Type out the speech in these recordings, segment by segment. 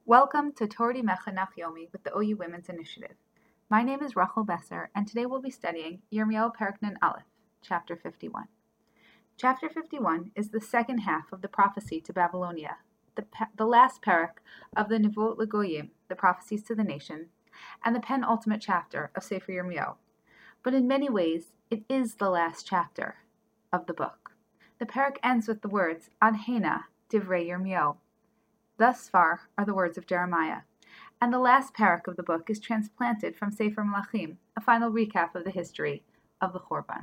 Welcome to Torah Mechanach Yomi with the OU Women's Initiative. My name is Rachel Besser, and today we'll be studying Yirmiyahu Perek Nun Aleph, Chapter 51. Chapter 51 is the second half of the prophecy to Babylonia, the last parak of the Nevuot L'Goyim, the prophecies to the nation, and the penultimate chapter of Sefer Yirmiyahu. But in many ways, it is the last chapter of the book. The parak ends with the words, Ad Hena Divrei Yirmiyahu. Thus far are the words of Jeremiah, and the last parak of the book is transplanted from Sefer Melachim, a final recap of the history of the Chorban.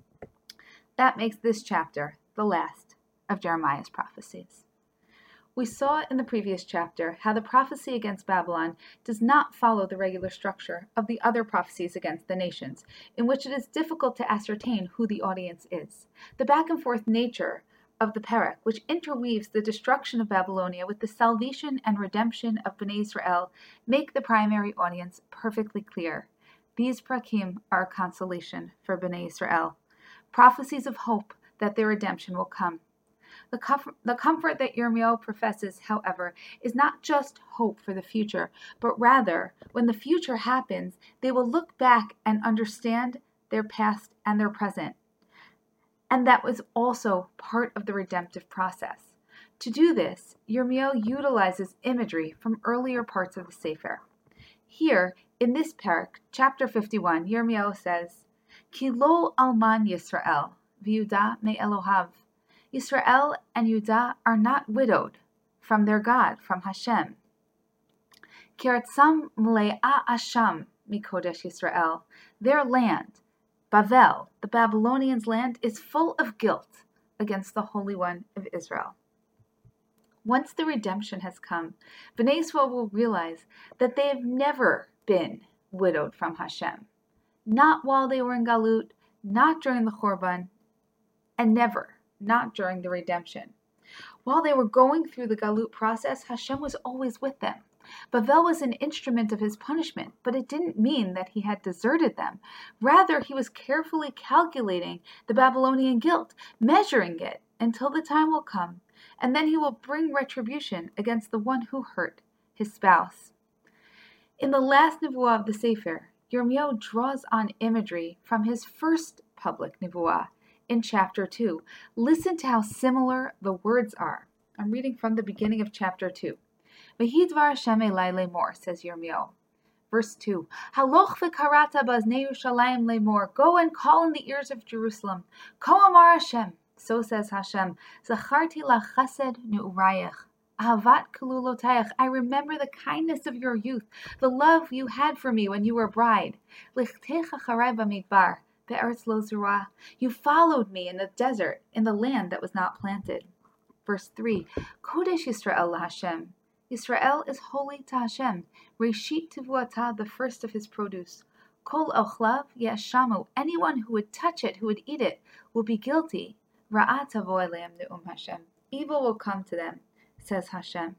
That makes this chapter the last of Jeremiah's prophecies. We saw in the previous chapter how the prophecy against Babylon does not follow the regular structure of the other prophecies against the nations, in which it is difficult to ascertain who the audience is. The back and forth nature of the parak, which interweaves the destruction of Babylonia with the salvation and redemption of Bnei Israel, make the primary audience perfectly clear. These prakim are a consolation for Bnei Israel, prophecies of hope that their redemption will come. The comfort that Yirmiyahu professes, however, is not just hope for the future, but rather, when the future happens, they will look back and understand their past and their present. And that was also part of the redemptive process. To do this, Yirmiyahu utilizes imagery from earlier parts of the Sefer. Here, in this parak, chapter 51, Yirmiyahu says, Ki lo alman Yisrael, v'Yehuda me Elohav. Yisrael and Yehuda are not widowed from their God, from Hashem. Kiratzam mle'a asham mikodesh Yisrael. Their land, Bavel, the Babylonians' land, is full of guilt against the Holy One of Israel. Once the redemption has come, Bnei Israel will realize that they have never been widowed from Hashem. Not while they were in Galut, not during the Chorban, and never, not during the redemption. While they were going through the Galut process, Hashem was always with them. Bavel was an instrument of his punishment, but it didn't mean that he had deserted them. Rather, he was carefully calculating the Babylonian guilt, measuring it until the time will come, and then he will bring retribution against the one who hurt his spouse. In the last nevuah of the Sefer, Yirmiyahu draws on imagery from his first public nevuah in chapter 2. Listen to how similar the words are. I'm reading from the beginning of chapter 2. V'hidvar Hashem elai lemor, says Yirmiyahu. Verse 2. Haloch v'karata baznei Yerushalayim lemor. Go and call in the ears of Jerusalem. Ko amar Hashem. So says Hashem. Zacharti la chesed ne'urayach. Ahavat kululotayach. I remember the kindness of your youth, the love you had for me when you were a bride. Lichtech acharai b'midbar, be'eretz lo zerah. You followed me in the desert, in the land that was not planted. Verse 3. Kodesh Yisrael la Hashem. Yisrael is holy to Hashem. Reshit tivuata, the first of his produce. Kol ochlav yashamu. Anyone who would touch it, who would eat it, will be guilty. Ra'at tavo eleim ne'um Hashem. Evil will come to them, says Hashem.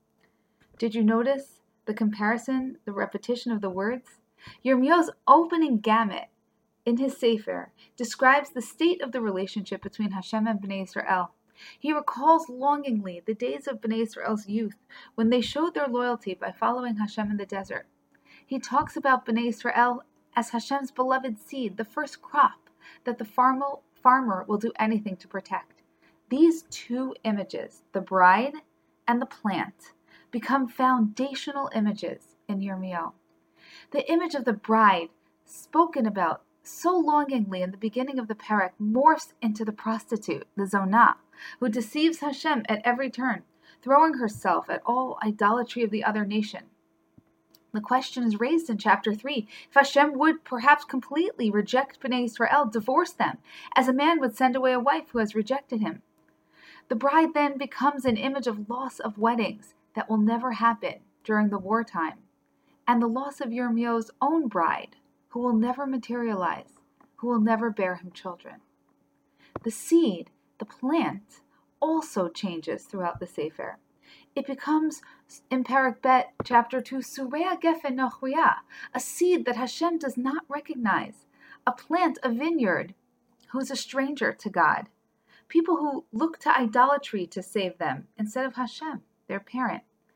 Did you notice the comparison, the repetition of the words? Yirmiyahu's opening gamut in his Sefer describes the state of the relationship between Hashem and Bnei Israel. He recalls longingly the days of Bnei Israel's youth when they showed their loyalty by following Hashem in the desert. He talks about Bnei Israel as Hashem's beloved seed, the first crop that the farmer will do anything to protect. These two images, the bride and the plant, become foundational images in Yirmiyahu. The image of the bride, spoken about so longingly in the beginning of the parak, morphs into the prostitute, the zonah, who deceives Hashem at every turn, throwing herself at all idolatry of the other nation. The question is raised in chapter 3, if Hashem would perhaps completely reject Bnei Israel, divorce them, as a man would send away a wife who has rejected him. The bride then becomes an image of loss of weddings that will never happen during the wartime, and the loss of Yirmiyahu's own bride, who will never materialize, who will never bear him children. The seed, the plant, also changes throughout the Sefer. It becomes, in Parak Bet, chapter 2, Surea Gefen Nochriya, a seed that Hashem does not recognize, a plant, a vineyard, who's a stranger to God. People who look to idolatry to save them instead of Hashem, their parent.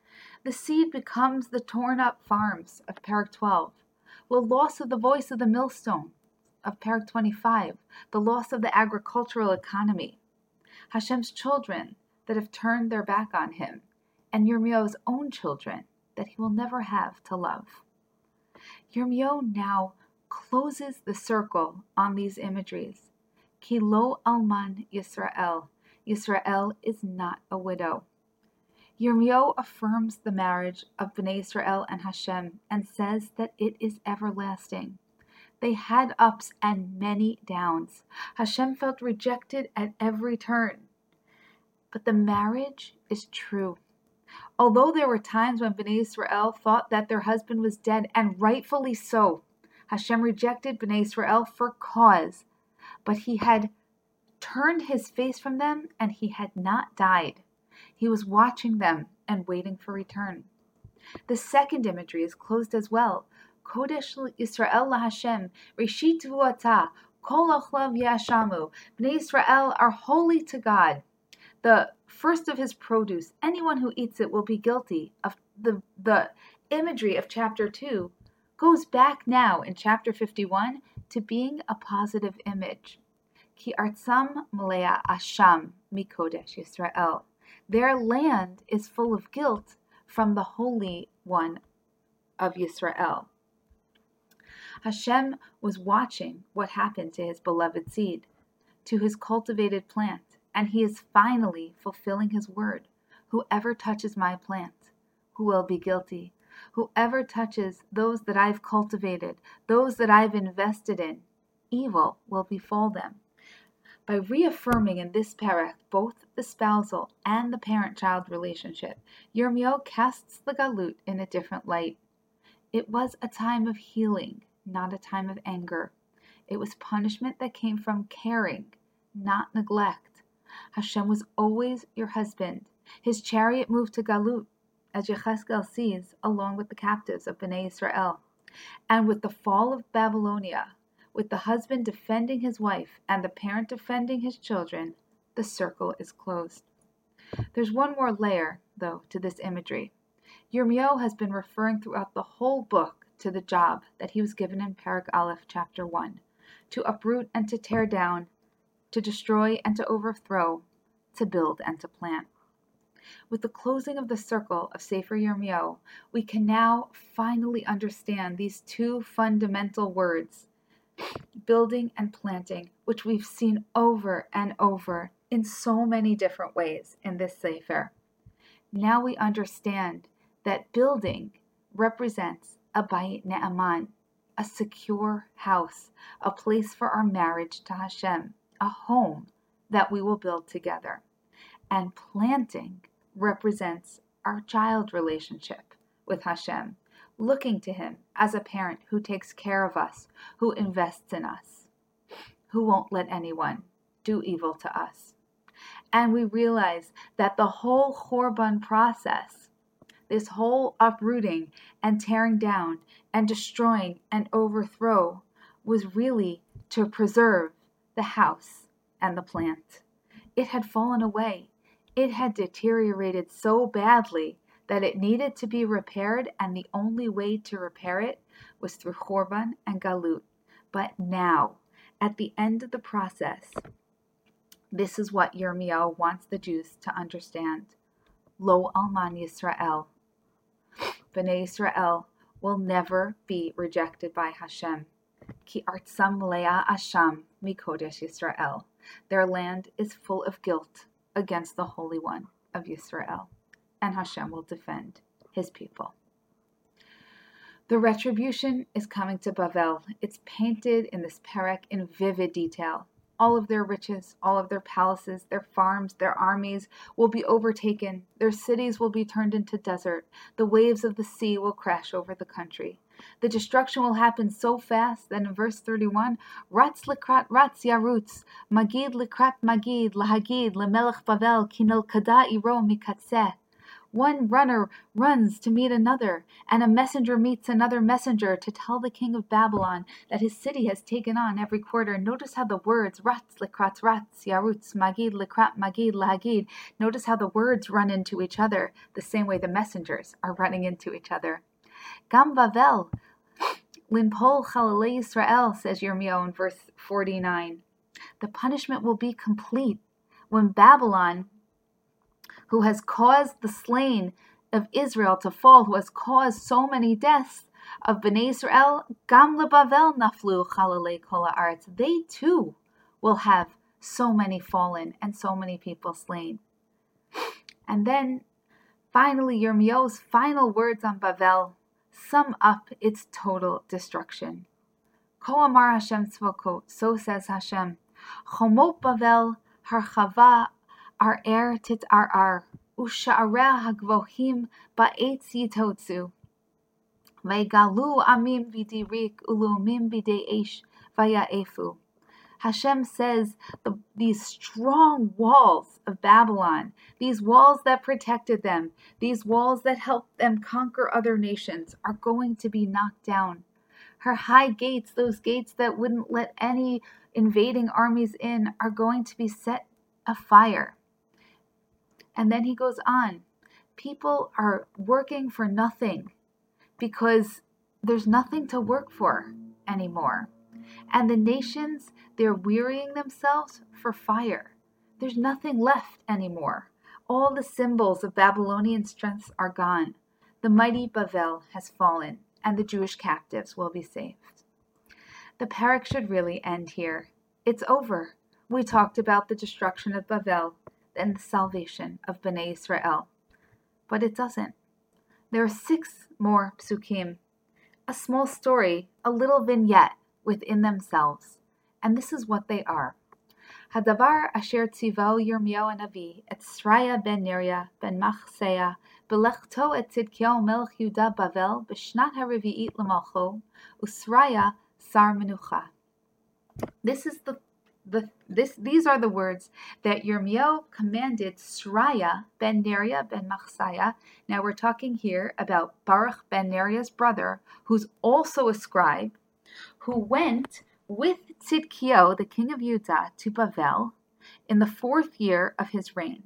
The seed becomes the torn up farms of Parak 12, the loss of the voice of the millstone of Parak 25, the loss of the agricultural economy, Hashem's children that have turned their back on him, and Yirmiyahu's own children that he will never have to love. Yirmiyahu now closes the circle on these imageries. Ki lo alman Yisrael. Yisrael is not a widow. Yirmiyahu affirms the marriage of Bnei Israel and Hashem and says that it is everlasting. They had ups and many downs. Hashem felt rejected at every turn. But the marriage is true. Although there were times when Bnei Israel thought that their husband was dead, and rightfully so, Hashem rejected Bnei Israel for cause, but he had turned his face from them and he had not died. He was watching them and waiting for return. The second imagery is closed as well. Kodesh Yisrael laHashem, Rishit Vuata, Kol Ochlav Yashamu. Bnei Israel are holy to God. The first of his produce, anyone who eats it will be guilty. Of the imagery of chapter 2 goes back now in chapter 51 to being a positive image. Ki artzam malea asham mikodesh Yisrael. Their land is full of guilt from the Holy One of Yisrael. Hashem was watching what happened to his beloved seed, to his cultivated plant, and he is finally fulfilling his word. Whoever touches my plant, who will be guilty? Whoever touches those that I've cultivated, those that I've invested in, evil will befall them. By reaffirming in this parak both the spousal and the parent-child relationship, Yirmiyahu casts the galut in a different light. It was a time of healing, not a time of anger. It was punishment that came from caring, not neglect. Hashem was always your husband. His chariot moved to galut, as Yechezkel sees, along with the captives of Bnei Israel. And with the fall of Babylonia, with the husband defending his wife and the parent defending his children, the circle is closed. There's one more layer, though, to this imagery. Yirmiyahu has been referring throughout the whole book to the job that he was given in Parak Aleph, chapter 1, to uproot and to tear down, to destroy and to overthrow, to build and to plant. With the closing of the circle of Sefer Yirmiyahu, we can now finally understand these two fundamental words, building and planting, which we've seen over and over in so many different ways in this Sefer. Now we understand that building represents a Bayit Ne'aman, a secure house, a place for our marriage to Hashem, a home that we will build together. And planting represents our child relationship with Hashem, looking to him as a parent who takes care of us, who invests in us, who won't let anyone do evil to us. And we realize that the whole Chorban process, this whole uprooting and tearing down and destroying and overthrow, was really to preserve the house and the plant. It had fallen away. It had deteriorated so badly that it needed to be repaired, and the only way to repair it was through Chorban and Galut. But now, at the end of the process, this is what Yirmiyahu wants the Jews to understand. Lo Alman Yisrael. Bnei Israel will never be rejected by Hashem. Ki artzam malea asham mikodesh Yisrael. Their land is full of guilt against the Holy One of Yisrael, and Hashem will defend his people. The retribution is coming to Bavel. It's painted in this parak in vivid detail. All of their riches, all of their palaces, their farms, their armies will be overtaken. Their cities will be turned into desert. The waves of the sea will crash over the country. The destruction will happen so fast that in verse 31, Ratz likrat ratz yarutz, Magid likrat magid, lahagid lemelech Bavel, kinel kada iro mikatzeh. One runner runs to meet another, and a messenger meets another messenger to tell the king of Babylon that his city has taken on every quarter. Notice how the words ratz likrat ratz, yarutz, magid likrat magid lahagid. Notice how the words run into each other, the same way the messengers are running into each other. Gam Bavel, Limpol Chalalei Yisrael, says Yirmiyahu in verse 49. The punishment will be complete when Babylon, who has caused the slain of Israel to fall, who has caused so many deaths of Bnei Israel, Gam leBavel naflu chalalei kol haaretz. They too will have so many fallen and so many people slain. And then finally, Yirmiyahu's final words on Bavel sum up its total destruction. Ko amar Hashem Tzvokot, so says Hashem, Chomot Bavel harchava ar tit'arar, usha'areh hagvohim ba'etz yitotzu, vaygalu amim b'di rik ulumim b'di eish vaya'efu. Hashem says these strong walls of Babylon, these walls that protected them, these walls that helped them conquer other nations, are going to be knocked down. Her high gates, those gates that wouldn't let any invading armies in, are going to be set afire. And then he goes on. People are working for nothing because there's nothing to work for anymore. And the nations, they're wearying themselves for fire. There's nothing left anymore. All the symbols of Babylonian strength are gone. The mighty Bavel has fallen, and the Jewish captives will be saved. The parak should really end here. It's over. We talked about the destruction of Bavel and the salvation of Bnei Israel. But it doesn't. There are 6 more psukim, a small story, a little vignette within themselves. And this is what they are. Hadavar asher tzivao Yirmiyahu Hanavi et Sraya ben Neriah ben Machseah belechto et Tzidkiyahu melech Yehuda Bavel b'shnat harevi'it l'malcho uSraya sar menucha. These are the words that Yirmiyahu commanded Sraya ben Neriah ben Machseah. Now we're talking here about Baruch ben Neriah's brother, who's also a scribe, who went with Tzidkiyahu, the king of Judah, to Bavel in the 4th year of his reign.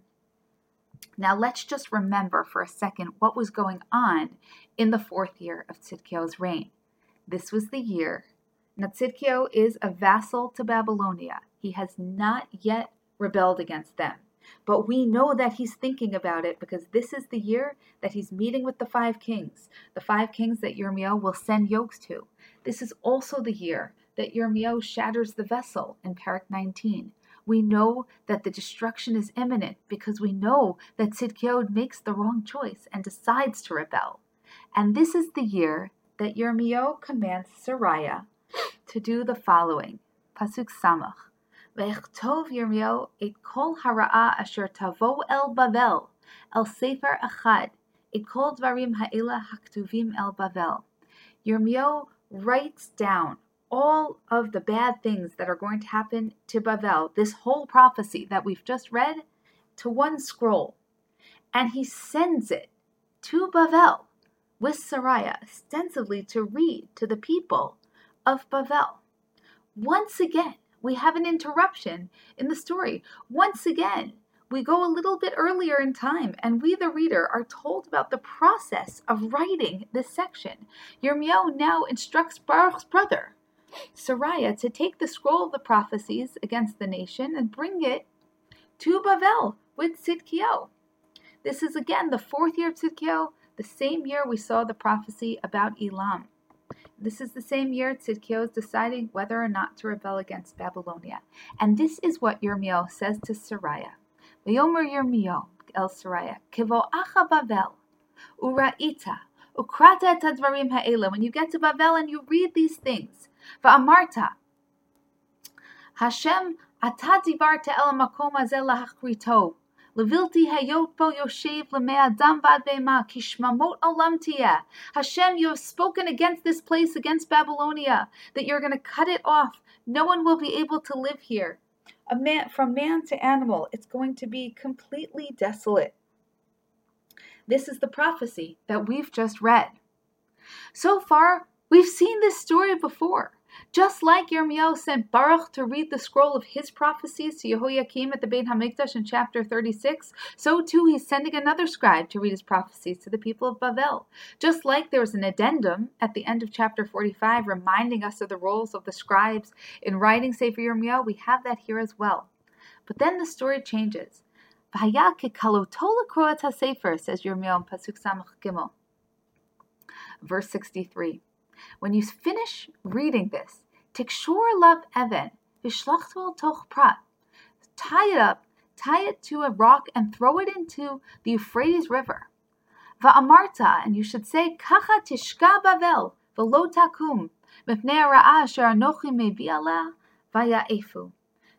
Now let's just remember for a second what was going on in the 4th year of Tzidkiyahu's reign. This was the year. Now Tzidkiyahu is a vassal to Babylonia. He has not yet rebelled against them. But we know that he's thinking about it because this is the year that he's meeting with the 5 kings, the 5 kings that Yirmiyahu will send yokes to. This is also the year that Yirmiyahu shatters the vessel in Parak 19. We know that the destruction is imminent because we know that Tzidkiyahu makes the wrong choice and decides to rebel. And this is the year that Yirmiyahu commands Sariah to do the following. Pasuk Samach. Ve'echtov Yirmiyahu et kol hara'a asher tavo el Bavel, el sefer achad, et kol dvarim ha'ela haktuvim el Bavel. Yirmiyahu writes down all of the bad things that are going to happen to Bavel, this whole prophecy that we've just read, to one scroll. And he sends it to Bavel with Sariah, ostensibly to read to the people of Bavel. Once again, we have an interruption in the story. Once again, we go a little bit earlier in time, and we, the reader, are told about the process of writing this section. Yirmiyahu now instructs Baruch's brother, Sariah, to take the scroll of the prophecies against the nation and bring it to Bavel with Tzidkiyahu. This is again the 4th year of Tzidkiyahu, the same year we saw the prophecy about Elam. This is the same year Tzidkiyahu is deciding whether or not to rebel against Babylonia. And this is what Yirmiyahu says to Sariah. V'yomer Yirmiyahu el Sariah, Kivo'acha Bavel, ura'ita, ukrata et hadvarim ha'ela. When you get to Bavel and you read these things, va'amarta, Hashem ata divarta el makom hazeh lahachrito, levilti hayot bo yoshev lemei adam vad be'ema, kishmamot olam tiyeh. Hashem, you have spoken against this place, against Babylonia, that you're going to cut it off. No one will be able to live here. From man to animal, it's going to be completely desolate. This is the prophecy that we've just read. So far, we've seen this story before. Just like Yirmiyahu sent Baruch to read the scroll of his prophecies to Yehoiakim at the Beit HaMikdash in chapter 36, so too he's sending another scribe to read his prophecies to the people of Bavel. Just like there was an addendum at the end of chapter 45 reminding us of the roles of the scribes in writing Sefer Yirmiyahu, we have that here as well. But then the story changes. V'haya kekaloto l'kro et hasefer, says Yirmiyahu in Pasuk Samach Gimel. Verse 63. When you finish reading this, tikshor lav even, vishlachto toch prat. Tie it up, tie it to a rock and throw it into the Euphrates River. Va'amarta, and you should say, kacha tishka Bavel, v'lo takum, mipnei ha'ra'ah asher anochi mevi aleh, vaya'efu.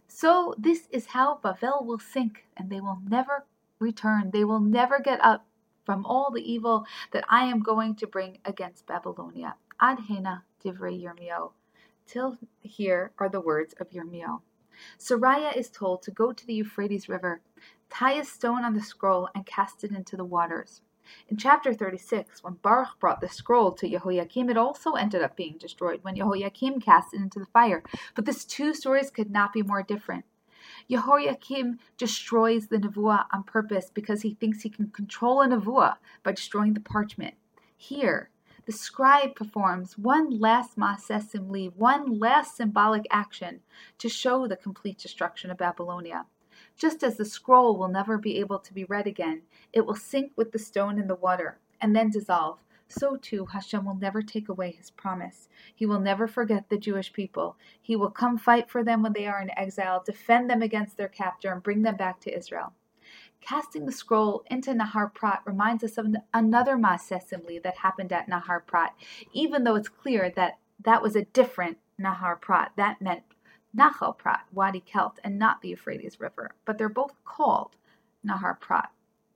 So this is how Bavel will sink, and they will never return. They will never get up from all the evil that I am going to bring against Babylonia. Ad hena divrei Yirmiyahu. Till here are the words of Yirmiyahu. Sariah is told to go to the Euphrates River, tie a stone on the scroll, and cast it into the waters. In chapter 36, when Baruch brought the scroll to Yehoiakim, it also ended up being destroyed when Yehoiakim cast it into the fire. But these two stories could not be more different. Yehoiakim destroys the nevuah on purpose because he thinks he can control a nevuah by destroying the parchment. Here, the scribe performs one last Maaseh Simli, one last symbolic action to show the complete destruction of Babylonia. Just as the scroll will never be able to be read again, it will sink with the stone in the water and then dissolve. So too, Hashem will never take away his promise. He will never forget the Jewish people. He will come fight for them when they are in exile, defend them against their captor, and bring them back to Israel. Casting the scroll into Nahar Prat reminds us of another Maaseh Simli that happened at Nahar Prat, even though it's clear that that was a different Nahar Prat. That meant Nachal Prat, Wadi Kelt, and not the Euphrates River, but they're both called Nahar Prat.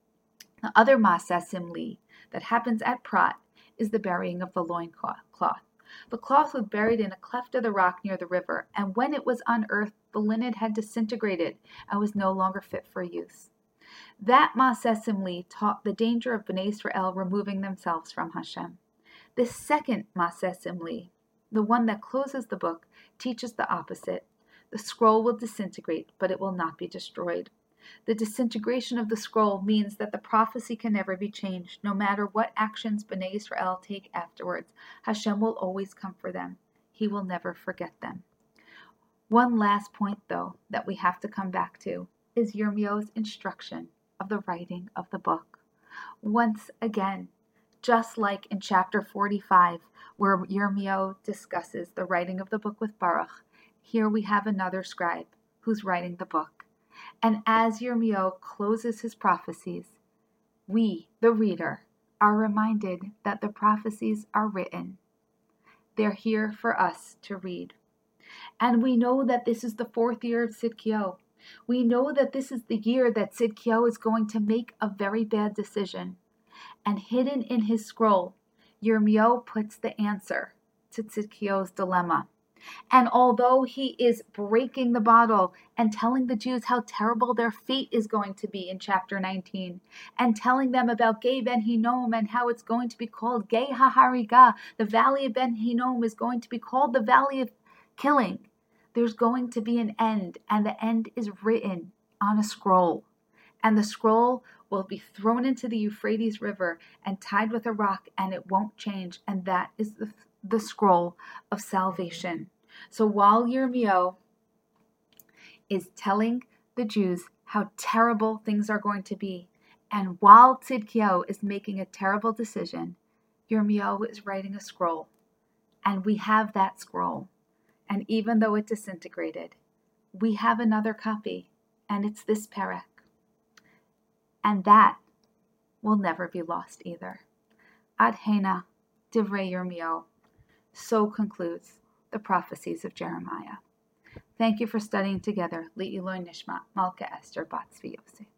The other Maaseh Simli that happens at Prat is the burying of the loincloth. The cloth was buried in a cleft of the rock near the river, and when it was unearthed, the linen had disintegrated and was no longer fit for use. That Maaseh Simli taught the danger of Bnei Israel removing themselves from Hashem. This second Maaseh Simli, the one that closes the book, teaches the opposite. The scroll will disintegrate, but it will not be destroyed. The disintegration of the scroll means that the prophecy can never be changed. No matter what actions Bnei Israel take afterwards, Hashem will always come for them. He will never forget them. One last point, though, that we have to come back to is Yirmiyahu's instruction of the writing of the book. Once again, just like in chapter 45, where Yirmiyahu discusses the writing of the book with Baruch, here we have another scribe who's writing the book. And as Yirmiyahu closes his prophecies, we, the reader, are reminded that the prophecies are written. They're here for us to read. And we know that this is the 4th year of Tzidkiyahu. We know that this is the year that Tzidkiyahu is going to make a very bad decision. And hidden in his scroll, Yirmiyahu puts the answer to Tzidkiyahu's dilemma. And although he is breaking the bottle and telling the Jews how terrible their fate is going to be in chapter 19, and telling them about Gei Ben Hinnom and how it's going to be called Gei HaHariga, the valley of Ben Hinnom is going to be called the valley of killing, there's going to be an end, and the end is written on a scroll. And the scroll will be thrown into the Euphrates River and tied with a rock, and it won't change. And that is the scroll of salvation. So while Yirmiyahu is telling the Jews how terrible things are going to be, and while Tzidkiyahu is making a terrible decision, Yirmiyahu is writing a scroll. And we have that scroll. And even though it disintegrated, we have another copy, and it's this perek. And that will never be lost either. Ad hena divrei Yirmiyahu. So concludes the prophecies of Jeremiah. Thank you for studying together. Li'iloi Nishma Malka Esther Bat Tzvi Yosef.